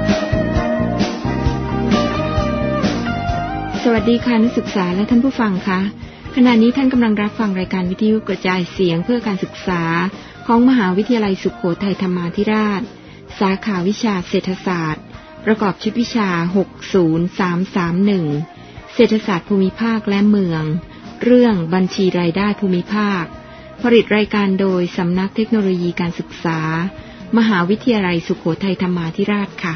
สวัสดีค่ะนักศึกษาและท่านผู้ฟังคะขณะนี้ท่านกำลังรับฟังรายการวิทยุกระจายเสียงเพื่อการศึกษาของมหาวิทยาลัยสุโขทัยธรรมาธิราชสาขาวิชาเศรษฐศาสตร์ประกอบชุดวิชา60331เศรษฐศาสตร์ภูมิภาคและเมืองเรื่องบัญชีรายได้ภูมิภาคผลิตรายการโดยสำนักเทคโนโลยีการศึกษามหาวิทยาลัยสุโขทัยธรรมาธิราชค่ะ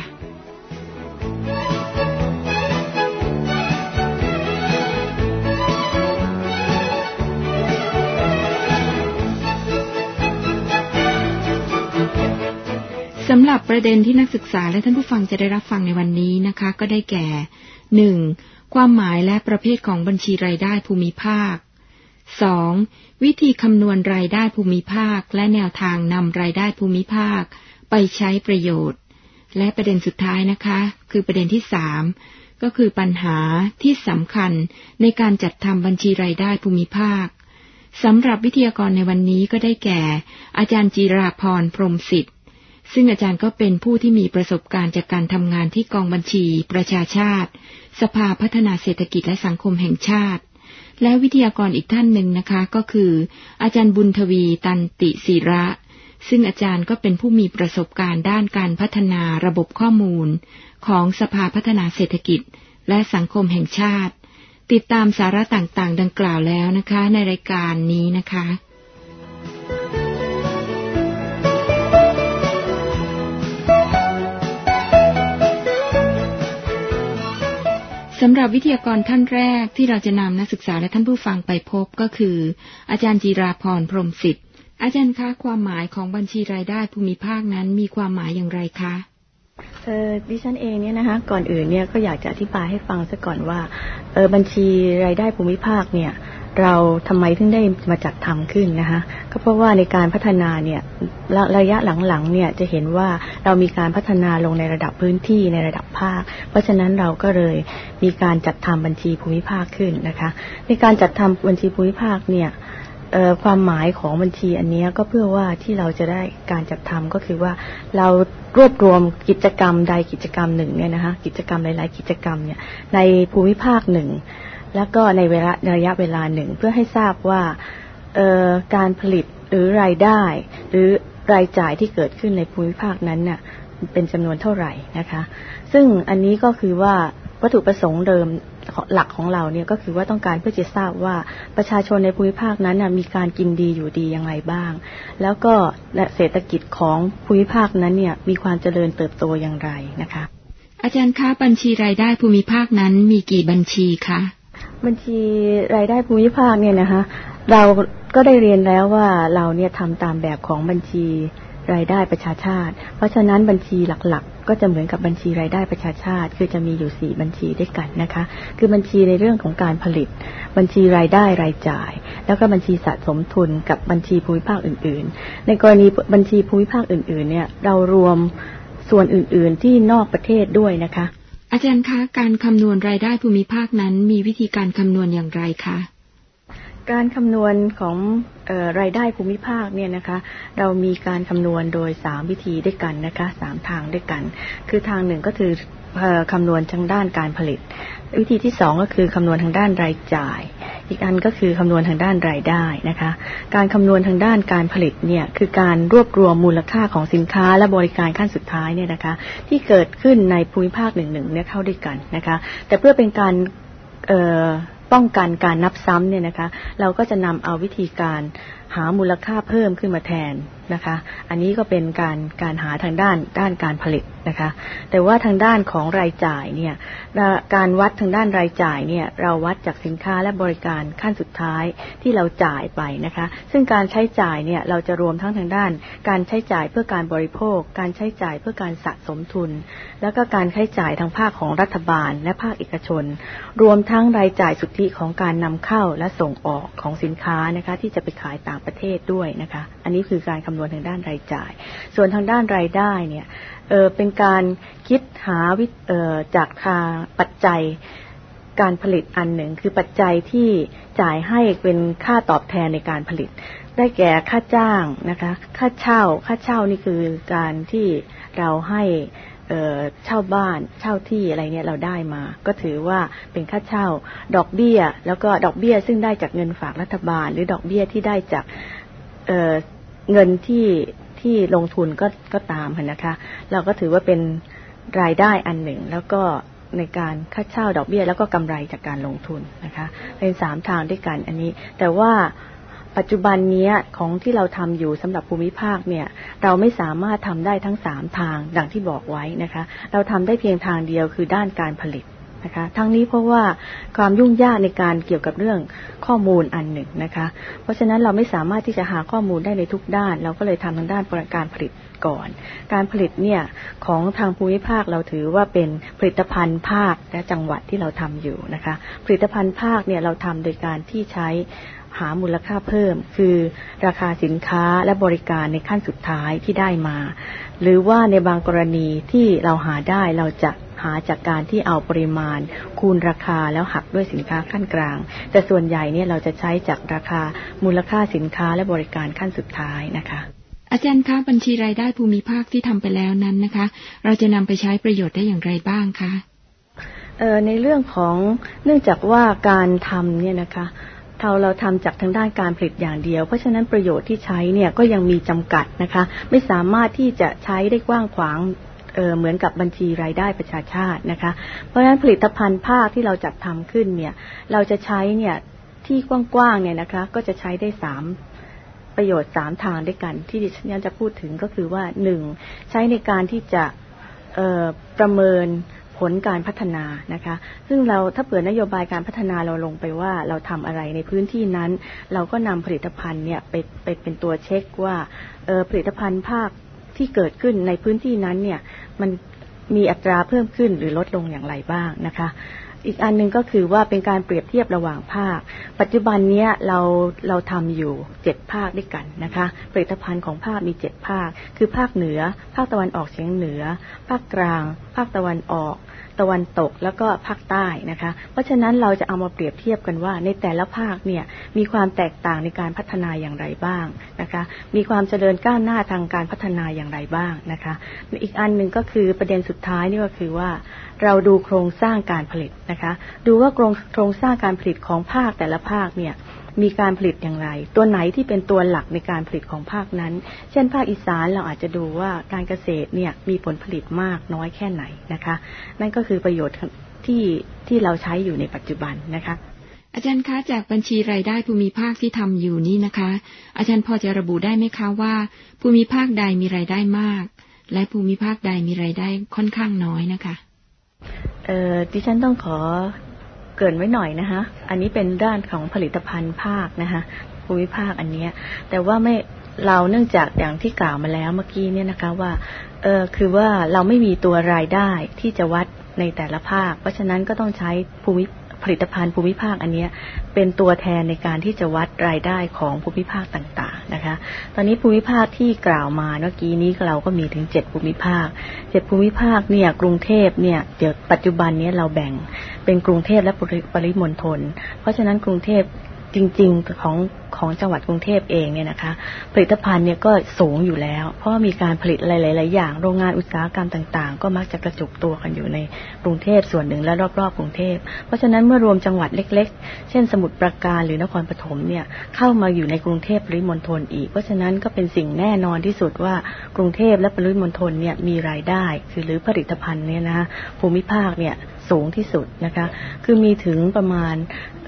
สำหรับประเด็นที่นักศึกษาและท่านผู้ฟังจะได้รับฟังในวันนี้นะคะก็ได้แก่ 1. ความหมายและประเภทของบัญชีรายได้ภูมิภาค 2. วิธีคำนวณรายได้ภูมิภาคและแนวทางนำรายได้ภูมิภาคไปใช้ประโยชน์และประเด็นสุดท้ายนะคะคือประเด็นที่ 3 ก็คือปัญหาที่สำคัญในการจัดทำบัญชีรายได้ภูมิภาคสำหรับวิทยากรในวันนี้ก็ได้แก่อาจารย์จิราพรพรหมสิทธิ์ซึ่งอาจารย์ก็เป็นผู้ที่มีประสบการณ์จากการทำงานที่กองบัญชีประชาชาติสภาพัฒนาเศรษฐกิจและสังคมแห่งชาติและวิทยากรอีกท่านหนึ่งนะคะก็คืออาจารย์บุญทวีตันติศิระซึ่งอาจารย์ก็เป็นผู้มีประสบการณ์ด้านการพัฒนาระบบข้อมูลของสภาพัฒนาเศรษฐกิจและสังคมแห่งชาติติดตามสาระต่างๆดังกล่าวแล้วนะคะในรายการนี้นะคะสำหรับวิทยากรท่านแรกที่เราจะนำนักศึกษาและท่านผู้ฟังไปพบก็คืออาจารย์จิราพรพรหมสิทธิ์อาจารย์คะความหมายของบัญชีรายได้ภูมิภาคนั้นมีความหมายอย่างไรคะดิฉันเองเนี่ยนะคะก่อนอื่นเนี่ยก็อยากจะอธิบายให้ฟังซะก่อนว่าบัญชีรายได้ภูมิภาคเนี่ยเราทำไมถึงได้มาจัดทำขึ้นนะคะก็เพราะว่าในการพัฒนาเนี่ยระยะหลังๆเนี่ยจะเห็นว่าเรามีการพัฒนาลงในระดับพื้นที่ในระดับภาคเพราะฉะนั้นเราก็เลยมีการจัดทำบัญชีภูมิภาคขึ้นนะคะในการจัดทำบัญชีภูมิภาคเนี่ยความหมายของบัญชีอันนี้ก็เพื่อว่าที่เราจะได้การจัดทำก็คือว่าเรารวบรวมกิจกรรมใดกิจกรรมหนึ่งเนี่ยนะคะกิจกรรมหลายๆกิจกรรมเนี่ยในภูมิภาคหนึ่งแล้วก็ในระยะเวลาหนึ่งเพื่อให้ทราบว่าการผลิตหรือรายได้หรือรายจ่ายที่เกิดขึ้นในภูมิภาคนั้นน่ะเป็นจำนวนเท่าไหร่นะคะซึ่งอันนี้ก็คือว่าวัตถุประสงค์เดิมหลักของเราเนี่ยก็คือว่าต้องการเพื่อจะทราบว่าประชาชนในภูมิภาคนั้นมีการกินดีอยู่ดีอย่างไรบ้างแล้วก็เศรษฐกิจของภูมิภาคนั้นเนี่ยมีความเจริญเติบโตอย่างไรนะคะอาจารย์คะบัญชีรายได้ภูมิภาคนั้นมีกี่บัญชีคะบัญชีรายได้ภูมิภาคเนี่ยนะคะเราก็ได้เรียนแล้วว่าเราเนี่ยทำตามแบบของบัญชีรายได้ประชาชาติเพราะฉะนั้นบัญชีหลักๆก็จะเหมือนกับบัญชีรายได้ประชาชาติคือจะมีอยู่4บัญชีด้วยกันนะคะคือบัญชีในเรื่องของการผลิตบัญชีรายได้รายจ่ายแล้วก็บัญชีสะสมทุนกับบัญชีภูมิภาคอื่นๆในกรณีบัญชีภูมิภาคอื่นๆเนี่ยเรารวมส่วนอื่นๆที่นอกประเทศด้วยนะคะอาจารย์คะการคำนวณรายได้ภูมิภาคนั้นมีวิธีการคำนวณอย่างไรคะการคำนวณของรายได้ภูมิภาคเนี่ยนะคะเรามีการคำนวณโดย3วิธีด้วยกันนะคะ3ทางด้วยกันคือทางหนึ่งก็คือคำนวณทางด้านการผลิตวิธีที่2ก็คือคำนวณทางด้านรายจ่ายอีกอันก็คือคำนวณทางด้านรายได้นะคะการคำนวณทางด้านการผลิตเนี่ยคือการรวบรวมมูลค่าของสินค้าและบริการขั้นสุดท้ายเนี่ยนะคะที่เกิดขึ้นในภูมิภาคหนึ่งๆเนี่ยเข้าด้วยกันนะคะแต่เพื่อเป็นการป้องกันการนับซ้ำเนี่ยนะคะเราก็จะนำเอาวิธีการหามูลค่าเพิ่มขึ้นมาแทนนะคะอันนี้ก็เป็นการหาทางด้านการผลิตนะคะแต่ว่าทางด้านของรายจ่ายเนี่ยการวัดทางด้านรายจ่ายเนี่ยเราวัดจากสินค้าและบริการขั้นสุดท้ายที่เราจ่ายไปนะคะซึ่งการใช้จ่ายเนี่ยเราจะรวมทั้งทางด้านการใช้จ่ายเพื่อการบริโภคการใช้จ่ายเพื่อการสะสมทุนแล้วก็การใช้จ่ายทางภาคของรัฐบาลและภาคเอกชนรวมทั้งรายจ่ายสุทธิของการนำเข้าและส่งออกของสินค้านะคะที่จะไปขายต่างประเทศด้วยนะคะอันนี้คือการคำนวณทางด้านรายจ่ายส่วนทางด้านรายได้เนี่ยเป็นการคิดหาจากทางปัจจัยการผลิตอันหนึ่งคือปัจจัยที่จ่ายให้เป็นค่าตอบแทนในการผลิตได้แก่ค่าจ้างนะคะค่าเช่านี่คือการที่เราให้เช่าบ้านเช่าที่อะไรเนี่ยเราได้มาก็ถือว่าเป็นค่าเช่าดอกเบี้ยแล้วก็ดอกเบี้ยซึ่งได้จากเงินฝากรัฐบาลหรือดอกเบี้ยที่ได้จากเงินที่ลงทุนก็ตามนะคะเราก็ถือว่าเป็นรายได้อันหนึ่งแล้วก็ในการค่าเช่าดอกเบี้ยแล้วก็กำไรจากการลงทุนนะคะเป็น3ทางด้วยกันอันนี้แต่ว่าปัจจุบันนี้ของที่เราทำอยู่สำหรับภูมิภาคเนี่ยเราไม่สามารถทำได้ทั้ง3ทางดังที่บอกไว้นะคะเราทำได้เพียงทางเดียวคือด้านการผลิตนะคะทั้งนี้เพราะว่าความยุ่งยากในการเกี่ยวกับเรื่องข้อมูลอันหนึ่งนะคะเพราะฉะนั้นเราไม่สามารถที่จะหาข้อมูลได้ในทุกด้านเราก็เลยทำทางด้านการผลิตก่อนการผลิตเนี่ยของทางภูมิภาคเราถือว่าเป็นผลิตภัณฑ์ภาคและจังหวัดที่เราทำอยู่นะคะผลิตภัณฑ์ภาคเนี่ยเราทำโดยการที่ใช้หามูลค่าเพิ่มคือราคาสินค้าและบริการในขั้นสุดท้ายที่ได้มาหรือว่าในบางกรณีที่เราหาได้เราจะหาจากการที่เอาปริมาณคูณราคาแล้วหักด้วยสินค้าขั้นกลางแต่ส่วนใหญ่เนี่ยเราจะใช้จากราคามูลค่าสินค้าและบริการขั้นสุดท้ายนะคะอาจารย์คะบัญชีรายได้ภูมิภาคที่ทำไปแล้วนั้นนะคะเราจะนำไปใช้ประโยชน์ได้อย่างไรบ้างคะในเรื่องของเนื่องจากว่าการทำเนี่ยนะคะเราทำจากทางด้านการผลิตอย่างเดียวเพราะฉะนั้นประโยชน์ที่ใช้เนี่ยก็ยังมีจำกัดนะคะไม่สามารถที่จะใช้ได้กว้างขวางเหมือนกับบัญชีรายได้ประชาชาตินะคะเพราะฉะนั้นผลิตภัณฑ์ภาคที่เราจัดทำขึ้นเนี่ยเราจะใช้เนี่ยที่กว้างๆเนี่ยนะคะก็จะใช้ได้3ประโยชน์3ทางด้วยกันที่ดิฉันจะพูดถึงก็คือว่า1ใช้ในการที่จะประเมินผลการพัฒนานะคะซึ่งเราถ้าเปิดนโยบายการพัฒนาเราลงไปว่าเราทำอะไรในพื้นที่นั้นเราก็นำผลิตภัณฑ์เนี่ยไปเป็นตัวเช็คว่าผลิตภัณฑ์ภาคที่เกิดขึ้นในพื้นที่นั้นเนี่ยมันมีอัตราเพิ่มขึ้นหรือลดลงอย่างไรบ้างนะคะอีกอันนึงก็คือว่าเป็นการเปรียบเทียบระหว่างภาคปัจจุบันนี้เราทำอยู่7ภาคด้วยกันนะคะผลิตภัณฑ์ของภาคมี7ภาคคือภาคเหนือภาคตะวันออกเฉียงเหนือภาคกลางภาคตะวันออกตะวันตกแล้วก็ภาคใต้นะคะเพราะฉะนั้นเราจะเอามาเปรียบเทียบกันว่าในแต่ละภาคเนี่ยมีความแตกต่างในการพัฒนาอย่างไรบ้างนะคะมีความเจริญก้าวหน้าทางการพัฒนาอย่างไรบ้างนะคะอีกอันนึงก็คือประเด็นสุดท้ายนี่ก็คือว่าเราดูโครงสร้างการผลิตนะคะดูว่าโครงสร้างการผลิตของภาคแต่ละภาคเนี่ยมีการผลิตอย่างไรตัวไหนที่เป็นตัวหลักในการผลิตของภาคนั้นเช่นภาคอีสานเราอาจจะดูว่าการเกษตรเนี่ยมีผลผลิตมากน้อยแค่ไหนนะคะนั่นก็คือประโยชน์ที่เราใช้อยู่ในปัจจุบันนะคะอาจารย์คะจากบัญชีรายได้ภูมิภาคที่ทำอยู่นี่นะคะอาจารย์พอจะระบุได้ไหมคะว่าภูมิภาคใดมีรายได้มากและภูมิภาคใดมีรายได้ค่อนข้างน้อยนะคะดิฉันต้องขอเกริ่นไว้หน่อยนะคะอันนี้เป็นด้านของผลิตภัณฑ์ภาคนะคะภูมิภาคอันนี้แต่ว่าไม่เราเนื่องจากอย่างที่กล่าวมาแล้วเมื่อกี้เนี่ยนะคะว่าคือว่าเราไม่มีตัวรายได้ที่จะวัดในแต่ละภาคเพราะฉะนั้นก็ต้องใช้ผลิตภัณฑ์ภูมิภาคอันนี้เป็นตัวแทนในการที่จะวัดรายได้ของภูมิภาคต่างๆนะคะตอนนี้ภูมิภาคที่กล่าวมาเมื่อกี้นี้เราก็มีถึง7ภูมิภาค7ภูมิภาคเนี่ยกรุงเทพเนี่ยเดี๋ยวปัจจุบันนี้เราแบ่งเป็นกรุงเทพและปริมณฑลเพราะฉะนั้นกรุงเทพจริงๆของจังหวัดกรุงเทพเองเนี่ยนะคะผลิตภัณฑ์เนี่ยก็สูงอยู่แล้วเพราะมีการผลิตหลายๆอย่างโรงงานอุตสาหกรรมต่างๆก็มักจะกระจุกตัวกันอยู่ในกรุงเทพส่วนหนึ่งและรอบๆกรุงเทพเพราะฉะนั้นเมื่อรวมจังหวัดเล็กๆเช่นสมุทรปราการหรือนครปฐมเนี่ยเข้ามาอยู่ในกรุงเทพปริมณฑลอีกเพราะฉะนั้นก็เป็นสิ่งแน่นอนที่สุดว่ากรุงเทพและปริมณฑลเนี่ยมีรายได้หรือผลิตภัณฑ์เนี่ยนะภูมิภาคเนี่ยสูงที่สุดนะคะคือมีถึงประมาณ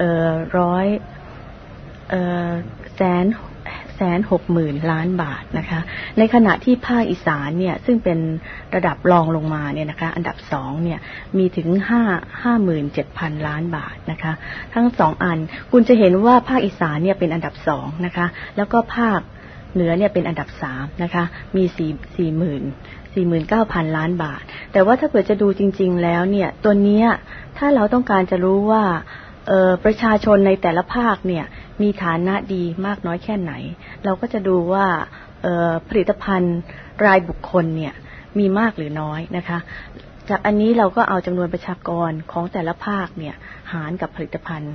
160,000 ล้านบาทนะคะในขณะที่ภาคอีสานเนี่ยซึ่งเป็นระดับรองลงมาเนี่ยนะคะอันดับ2เนี่ยมีถึง57,000 ล้านบาทนะคะทั้ง2อันคุณจะเห็นว่าภาคอีสานเนี่ยเป็นอันดับ2นะคะแล้วก็ภาคเหนือเนี่ยเป็นอันดับ3นะคะมี49,000 ล้านบาทแต่ว่าถ้าเกิดจะดูจริงๆแล้วเนี่ยตัวเนี้ยถ้าเราต้องการจะรู้ว่าประชาชนในแต่ละภาคเนี่ยมีฐานะดีมากน้อยแค่ไหนเราก็จะดูว่าผลิตภัณฑ์รายบุคคลเนี่ยมีมากหรือน้อยนะคะจากอันนี้เราก็เอาจำนวนประชากรของแต่ละภาคเนี่ยหารกับผลิตภัณฑ์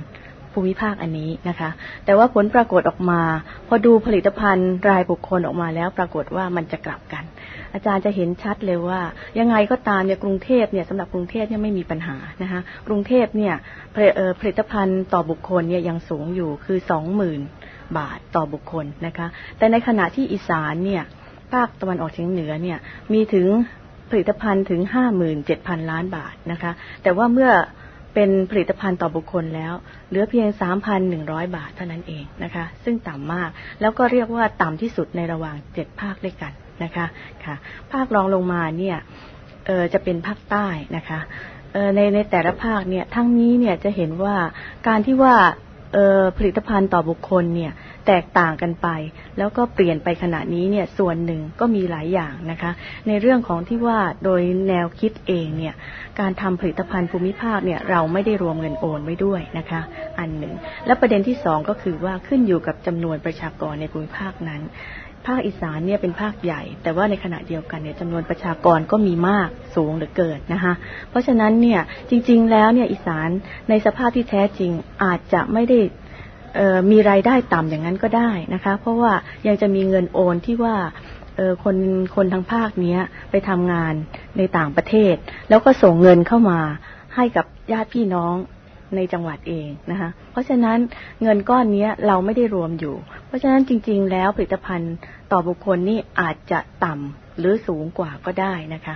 ภูมิภาคอันนี้นะคะแต่ว่าผลปรากฏออกมาพอดูผลิตภัณฑ์รายบุคคลออกมาแล้วปรากฏว่ามันจะกลับกันอาจารย์จะเห็นชัดเลยว่ายังไงก็ตามเนี่ยกรุงเทพเนี่ยสำหรับกรุงเทพเนี่ยไม่มีปัญหานะคะกรุงเทพเนี่ยผลิตภัณฑ์ต่อบุคคลเนี่ยยังสูงอยู่คือ 20,000 บาทต่อบุคคลนะคะแต่ในขณะที่อีสานเนี่ยภาคตะวันออกเฉียงเหนือเนี่ยมีถึงผลิตภัณฑ์ถึง 57,000 ล้านบาทนะคะแต่ว่าเมื่อเป็นผลิตภัณฑ์ต่อบุคคลแล้วเหลือเพียง 3,100 บาทเท่านั้นเองนะคะซึ่งต่ำมากแล้วก็เรียกว่าต่ำที่สุดในระหว่าง7ภาคด้วยกันนะคะค่ะภาครองลงมาเนี่ยจะเป็นภาคใต้นะคะในแต่ละภาคเนี่ยทั้งนี้เนี่ยจะเห็นว่าการที่ว่าผลิตภัณฑ์ต่อบุคคลเนี่ยแตกต่างกันไปแล้วก็เปลี่ยนไปขณะนี้เนี่ยส่วนหนึ่งก็มีหลายอย่างนะคะในเรื่องของที่ว่าโดยแนวคิดเองเนี่ยการทำผลิตภัณฑ์ภูมิภาคเนี่ยเราไม่ได้รวมเงินโอนไว้ด้วยนะคะอันหนึ่งและประเด็นที่สองก็คือว่าขึ้นอยู่กับจำนวนประชากรในภูมิภาคนั้นภาคอีสานเนี่ยเป็นภาคใหญ่แต่ว่าในขณะเดียวกันเนี่ยจำนวนประชากรก็มีมากสูงเหลือเกินนะคะเพราะฉะนั้นเนี่ยจริงๆแล้วเนี่ยอีสานในสภาพที่แท้จริงอาจจะไม่ได้มีรายได้ต่ำอย่างนั้นก็ได้นะคะเพราะว่ายังจะมีเงินโอนที่ว่าคนทางภาคนี้ไปทำงานในต่างประเทศแล้วก็ส่งเงินเข้ามาให้กับญาติพี่น้องในจังหวัดเองนะคะเพราะฉะนั้นเงินก้อนนี้เราไม่ได้รวมอยู่เพราะฉะนั้นจริงๆแล้วผลิตภัณฑ์ต่อบุคคลนี่อาจจะต่ำหรือสูงกว่าก็ได้นะคะ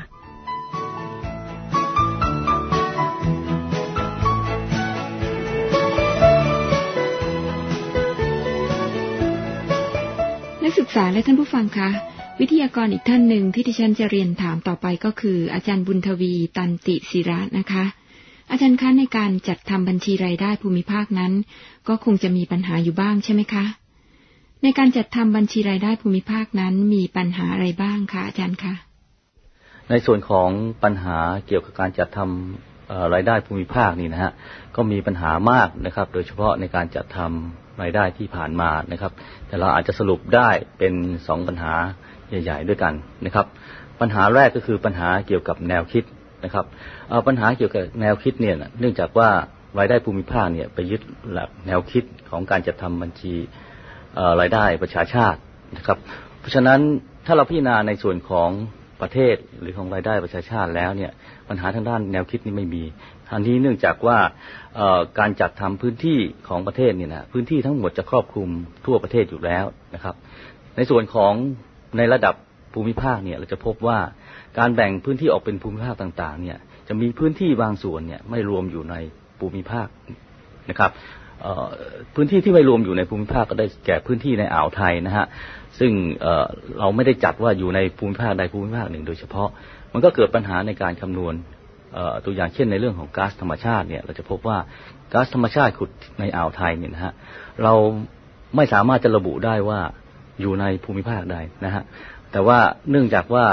นักศึกษาและท่านผู้ฟังคะวิทยากรอีกท่านหนึ่งที่ดิฉันจะเรียนถามต่อไปก็คืออาจารย์บุญทวีตันติศิระนะคะอาจารย์คะในการจัดทำบัญชีรายได้ภูมิภาคนั้นก็คงจะมีปัญหาอยู่บ้างใช่ไหมคะในการจัดทำบัญชีรายได้ภูมิภาคนั้นมีปัญหาอะไรบ้างคะอาจารย์คะในส่วนของปัญหาเกี่ยวกับการจัดทำรายได้ภูมิภาคนี่นะฮะก็มีปัญหามากนะครับโดยเฉพาะในการจัดทำรายได้ที่ผ่านมานะครับแต่เราอาจจะสรุปได้เป็น2ปัญหาใหญ่ๆด้วยกันนะครับปัญหาแรกก็คือปัญหาเกี่ยวกับแนวคิดนะครับปัญหาเกี่ยวกับแนวคิดเนี่ยเนื่องจากว่ารายได้ภูมิภาคเนี่ยไปยึดหลักแนวคิดของการจัดทำบัญชีรายได้ประชาชาตินะครับเพราะฉะนั้นถ้าเราพิจารณาในส่วนของประเทศหรือของรายได้ประชาชาติแล้วเนี่ยปัญหาทางด้านแนวคิดนี้ไม่มีทันทีเนื่องจากว่าการจัดทำพื้นที่ของประเทศเนี่ยนะพื้นที่ทั้งหมดจะครอบคลุมทั่วประเทศอยู่แล้วนะครับในส่วนของในระดับภูมิภาคเนี่ยเราจะพบว่าการแบ่งพื้นที่ออกเป็นภูมิภาคต่างๆเนี่ยจะมีพื้นที่บางส่วนเนี่ยไม่รวมอยู่ในภูมิภาคนะครับพื้นที่ที่ไม่รวมอยู่ในภูมิภาคก็ได้แก่พื้นที่ในอ่าวไทยนะฮะซึ่งเราไม่ได้จัดว่าอยู่ในภูมิภาคใดภูมิภาคหนึ่งโดยเฉพาะมันก็เกิดปัญหาในการคำนวณตัวอย่างเช่นในเรื่องของก๊าซธรรมชาติเนี่ยเราจะพบว่าก๊าซธรรมชาติขุดในอ่าวไทยเนี่ยนะฮะเราไม่สามารถจะระบุได้ว่าอยู่ในภูมิภาคใดนะฮะแต่ว่าเนื่องจากว่า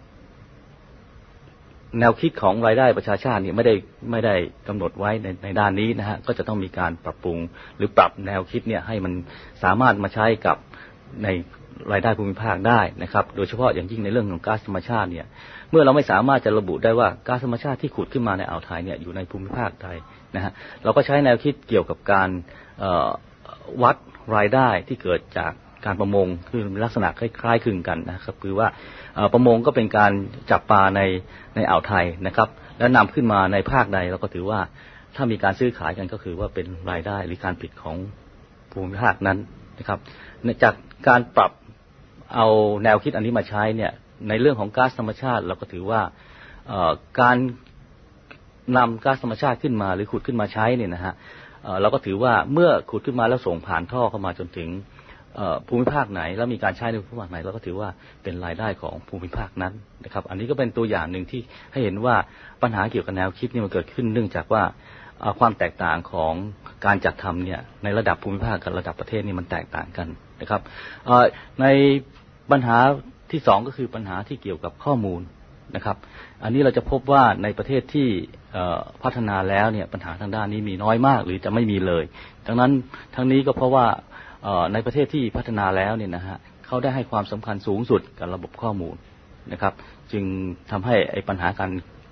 แนวคิดของรายได้ประชาชาติเนี่ยไม่ได้กำหนดไว้ในด้านนี้นะฮะก็จะต้องมีการปรับปรุงหรือปรับแนวคิดเนี่ยให้มันสามารถมาใช้กับในรายได้ภูมิภาคได้นะครับโดยเฉพาะอย่างยิ่งในเรื่องของก๊าซธรรมชาติเนี่ยเมื่อเราไม่สามารถจะระบุได้ว่าก๊าซธรรมชาติที่ขุดขึ้นมาในอ่าวไทยเนี่ยอยู่ในภูมิภาคใดนะฮะเราก็ใช้แนวคิดเกี่ยวกับการวัดรายได้ที่เกิดจากการประมงคือลักษณะคล้ายๆคลึงกันนะครับคือว่าประมงก็เป็นการจับปลาในอ่าวไทยนะครับแล้วนำขึ้นมาในภาคใดเราก็ถือว่าถ้ามีการซื้อขายกันก็คือว่าเป็นรายได้หรือการผิดของภูมิภาคนั้นนะครับจากการปรับเอาแนวคิดอันนี้มาใช้เนี่ยในเรื่องของก๊าซธรรมชาติเราก็ถือว่าการนำก๊าซธรรมชาติขึ้นมาหรือขุดขึ้นมาใช้เนี่ยนะฮะเราก็ถือว่าเมื่อขุดขึ้นมาแล้วส่งผ่านท่อเข้ามาจนถึงภูมิภาคไหนแล้วมีการใช้ในภูมิภาคไหนเราก็ถือว่าเป็นรายได้ของภูมิภาคนั้นนะครับอันนี้ก็เป็นตัวอย่างหนึ่งที่ให้เห็นว่าปัญหาเกี่ยวกับแนวคิดนี่มันเกิดขึ้นเนื่องจากว่าความแตกต่างของการจัดทำเนี่ยในระดับภูมิภาคกับระดับประเทศนี่มันแตกต่างกันนะครับในปัญหาที่2ก็คือปัญหาที่เกี่ยวกับข้อมูลนะครับอันนี้เราจะพบว่าในประเทศที่พัฒนาแล้วเนี่ยปัญหาทางด้านนี้มีน้อยมากหรือจะไม่มีเลยดังนั้นทั้งนี้ก็เพราะว่าในประเทศที่พัฒนาแล้วเนี่ยนะฮะเขาได้ให้ความสำคัญสูงสุดกับระบบข้อมูลนะครับจึงทำให้ไอ้ปัญหาการ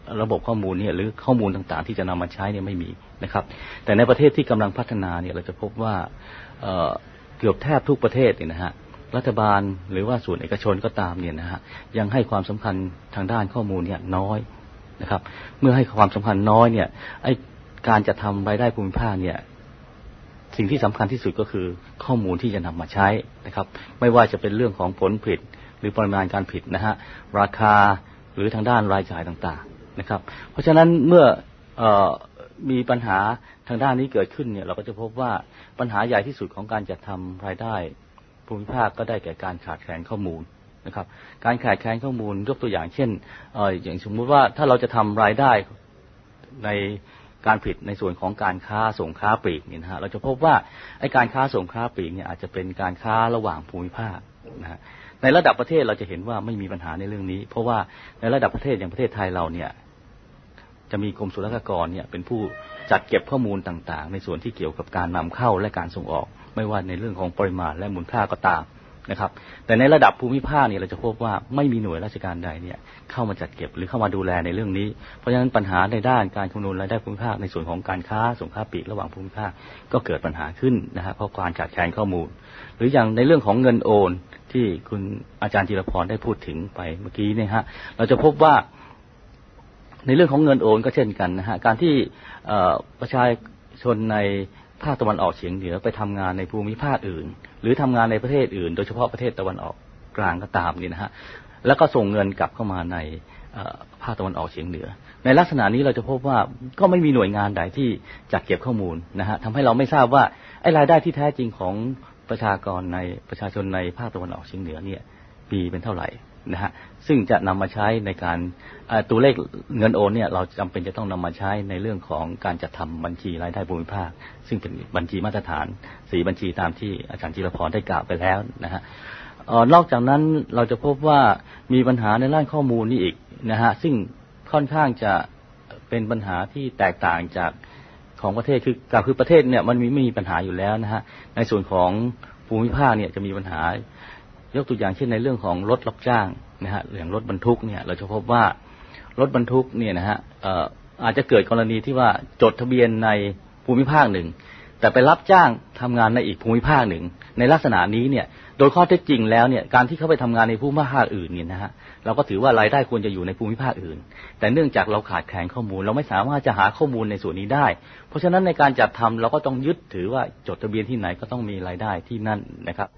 ระบบข้อมูลเนี่ยหรือข้อมูลต่างๆที่จะนำมาใช้เนี่ยไม่มีนะครับแต่ในประเทศที่กำลังพัฒนาเนี่ยเราจะพบว่าเกือบแทบทุกประเทศเนี่ยนะฮะรัฐบาลหรือว่าส่วนเอกชนก็ตามเนี่ยนะฮะยังให้ความสำคัญทางด้านข้อมูลเนี่ยน้อยนะครับเมื่อให้ความสำคัญน้อยเนี่ยไอ้การจะทำรายได้ภูมิภาคเนี่ยสิ่งที่สำคัญที่สุดก็คือข้อมูลที่จะนำมาใช้นะครับไม่ว่าจะเป็นเรื่องของผลผลิตหรือปริมาณการผลิตนะฮะราคาหรือทางด้านรายจ่ายต่างๆนะครับเพราะฉะนั้นเมื่อมีปัญหาทางด้านนี้เกิดขึ้นเนี่ยเราก็จะพบว่าปัญหาใหญ่ที่สุดของการจัดทำรายได้ภูมิภาคก็ได้แก่การขาดแคลนข้อมูลนะครับการขาดแคลนข้อมูลยกตัวอย่างเช่นอย่างสมมุติว่าถ้าเราจะทำรายได้ในการผลิตในส่วนของการค้าส่งค้าปลีกเนี่ยนะฮะเราจะพบว่าไอ้การค้าส่งค้าปลีกเนี่ยอาจจะเป็นการค้าระหว่างภูมิภาคนะฮะในระดับประเทศเราจะเห็นว่าไม่มีปัญหาในเรื่องนี้เพราะว่าในระดับประเทศอย่างประเทศไทยเราเนี่ยจะมีกรมศุลกากรเนี่ยเป็นผู้จัดเก็บข้อมูลต่างๆในส่วนที่เกี่ยวกับการนำเข้าและการส่งออกไม่ว่าในเรื่องของปริมาณและมูลค่าก็ตามนะครับแต่ในระดับภูมิภาคเนี่ยเราจะพบว่าไม่มีหน่วยราชการใดเนี่ยเข้ามาจัดเก็บหรือเข้ามาดูแลในเรื่องนี้เพราะฉะนั้นปัญหาในด้านการคำนวณรายได้ภูมิภาคในส่วนของการค้าส่งค้าปลีกระหว่างภูมิภาคก็เกิดปัญหาขึ้นนะฮะเพราะการขาดแคลนข้อมูลหรืออย่างในเรื่องของเงินโอนที่คุณอาจารย์จิรพรได้พูดถึงไปเมื่อกี้เนี่ยฮะเราจะพบว่าในเรื่องของเงินโอนก็เช่นกันนะฮะการที่ประชาชนในภาคตะวันออกเฉียงเหนือไปทำงานในภูมิภาคอื่นหรือทำงานในประเทศอื่นโดยเฉพาะประเทศตะวันออกกลางก็ตามนี่นะฮะแล้วก็ส่งเงินกลับเข้ามาในภาคตะวันออกเฉียงเหนือในลักษณะนี้เราจะพบว่าก็ไม่มีหน่วยงานใดที่จัดเก็บข้อมูลนะฮะทำให้เราไม่ทราบว่าไอ้รายได้ที่แท้จริงของประชาชนในภาคตะวันออกเฉียงเหนือเนี่ยปีเป็นเท่าไหร่นะฮะซึ่งจะนำมาใช้ในการตัวเลขเงินโอนเนี่ยเราจำเป็นจะต้องนำมาใช้ในเรื่องของการจัดทำบัญชีรายได้ภูมิภาคซึ่งเป็นบัญชีมาตรฐาน4บัญชีตามที่อาจารย์จิรพรได้กล่าวไปแล้วนะฮะนอกจากนั้นเราจะพบว่ามีปัญหาในด้านข้อมูลนี่อีกนะฮะซึ่งค่อนข้างจะเป็นปัญหาที่แตกต่างจากของประเทศคือประเทศเนี่ยมันไม่มีปัญหาอยู่แล้วนะฮะในส่วนของภูมิภาคเนี่ยจะมีปัญหายกตัวอย่างเช่นในเรื่องของรถรับจ้างนะฮะอย่างรถบรรทุกเนี่ยเราจะพบว่ารถบรรทุกเนี่ยนะฮะอาจจะเกิดกรณีที่ว่าจดทะเบียนในภูมิภาคหนึ่งแต่ไปรับจ้างทำงานในอีกภูมิภาคหนึ่งในลักษณะนี้เนี่ยโดยข้อเท็จจริงแล้วเนี่ยการที่เขาไปทำงานในภูมิภาคอื่นเนี่ยนะฮะเราก็ถือว่ารายได้ควรจะอยู่ในภูมิภาคอื่นแต่เนื่องจากเราขาดแคลนข้อมูลเราไม่สามารถจะหาข้อมูลในส่วนนี้ได้เพราะฉะนั้นในการจัดทำเราก็ต้องยึดถือว่าจดทะเบียนที่ไหนก็ต้องมีรายได้ที่นั่นนะครับ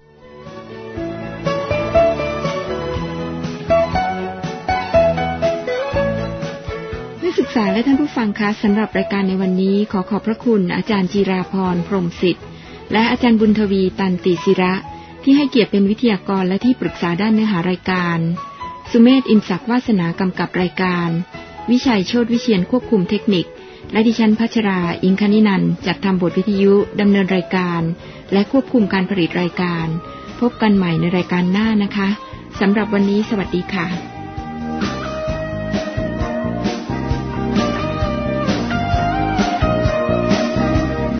ศึกษาและท่านผู้ฟังคะสำหรับรายการในวันนี้ขอบพระคุณอาจารย์จิราพรพรหมสิทธิ์และอาจารย์บุญทวีตันติศิระที่ให้เกียรติเป็นวิทยากรและที่ปรึกษาด้านเนื้อหารายการสุเมธอินศักดิ์วาสนากำกับรายการวิชัยโชติวิเชียรควบคุมเทคนิคและดิฉันพัชราอิงคณินันท์จัดทำบทวิทยุดำเนินรายการและควบคุมการผลิตรายการพบกันใหม่ในรายการหน้านะคะสำหรับวันนี้สวัสดีค่ะ